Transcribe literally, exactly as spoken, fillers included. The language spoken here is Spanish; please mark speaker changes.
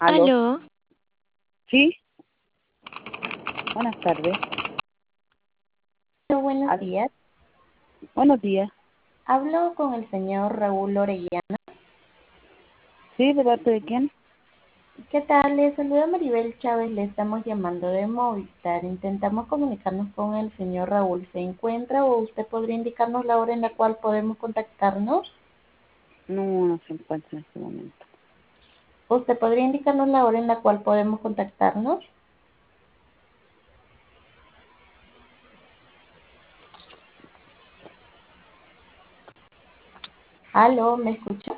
Speaker 1: Aló,
Speaker 2: Aló,
Speaker 1: sí, buenas tardes.
Speaker 3: Buenos
Speaker 1: Al-
Speaker 3: días.
Speaker 1: buenos días.
Speaker 3: Hablo con el señor Raúl Orellana.
Speaker 1: Sí, ¿de parte de quién?
Speaker 3: ¿Qué tal? Le saluda Maribel Chávez. Le estamos llamando de Movistar. Intentamos comunicarnos con el señor Raúl. ¿Se encuentra o usted podría indicarnos la hora en la cual podemos contactarnos?
Speaker 1: No, no se encuentra en este momento.
Speaker 3: ¿Usted podría indicarnos la hora en la cual podemos contactarnos? Aló, ¿me escucha?